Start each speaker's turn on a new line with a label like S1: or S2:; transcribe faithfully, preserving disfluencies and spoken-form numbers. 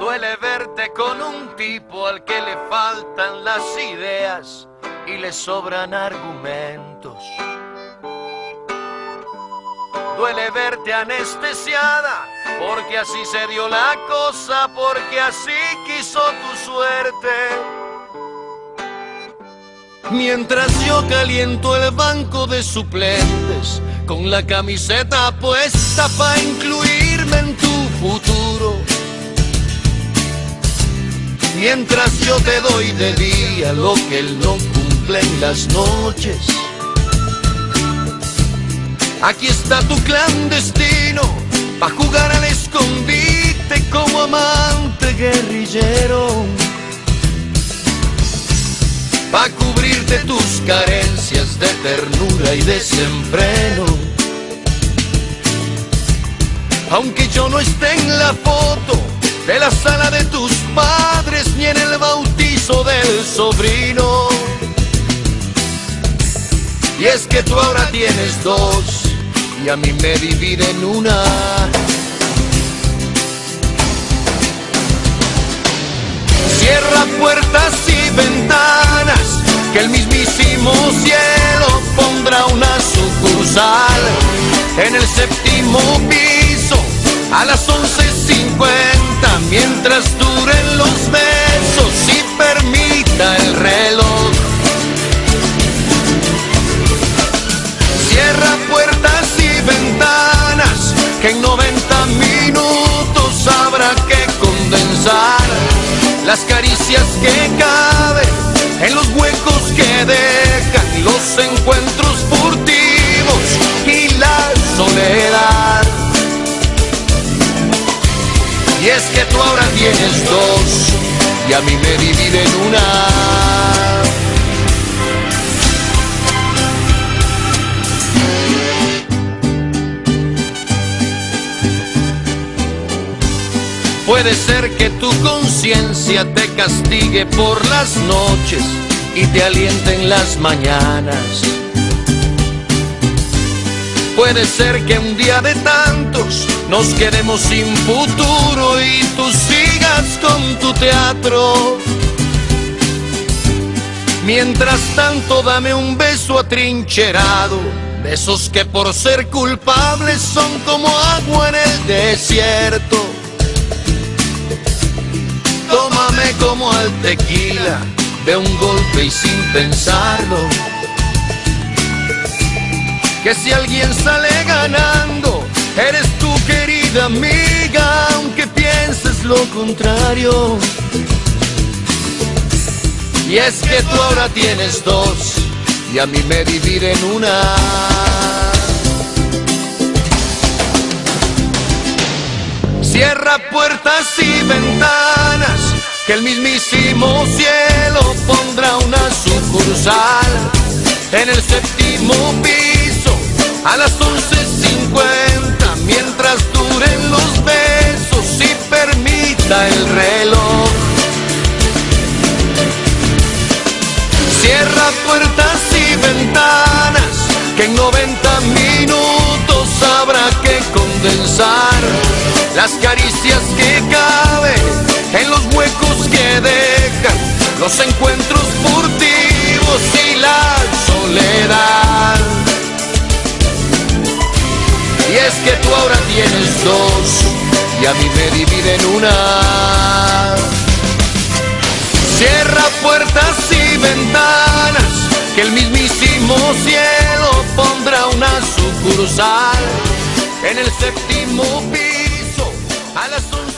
S1: Duele verte con un tipo al que le faltan las ideas y le sobran argumentos. Duele verte anestesiada, porque así se dio la cosa, porque así quiso tu suerte. Mientras yo caliento el banco de suplentes, con la camiseta puesta para incluirme en tu futuro. Mientras yo te doy de día lo que él no cumple en las noches. Aquí está tu clandestino, pa' jugar al escondite como amante guerrillero, pa' cubrirte tus carencias de ternura y desenfreno. Aunque yo no esté en la foto de la sala de tus padres ni en el bautizo del sobrino. Y es que tú ahora tienes dos y a mí me dividen una. Cierra puertas y ventanas, que el mismísimo cielo pondrá una sucursal en el séptimo piso a las once cincuenta, mientras duren los besos y permita el reloj. Cierra puertas y ventanas, que en noventa minutos habrá que condensar las caricias que caben en los huecos que dejan los encuentros furtivos y la soledad. Y es que tú ahora tienes dos y a mí me dividen una. Puede ser que tu conciencia te castigue por las noches y te aliente en las mañanas. Puede ser que un día de tantos nos quedemos sin futuro y tú sigas con tu teatro. Mientras tanto, dame un beso atrincherado, de esos que por ser culpables son como agua en el desierto. Tómame como al tequila, de un golpe y sin pensarlo. Que si alguien sale ganando, eres tu querida amiga, aunque pienses lo contrario. Y es que tú ahora tienes dos y a mí me dividen una. Cierra puertas y ventanas, que el mismísimo cielo pondrá una sucursal en el séptimo piso a las once cincuenta, mientras duren los besos y permita el reloj. Cierra puertas y ventanas, que en noventa minutos habrá que condensar las caricias que caben en los huecos que dejan los encuentros furtivos y la soledad. Y es que tú ahora tienes dos y a mí me dividen una. Cierra puertas y ventanas, que el mismísimo cielo pondrá una sucursal en el séptimo piso a las once.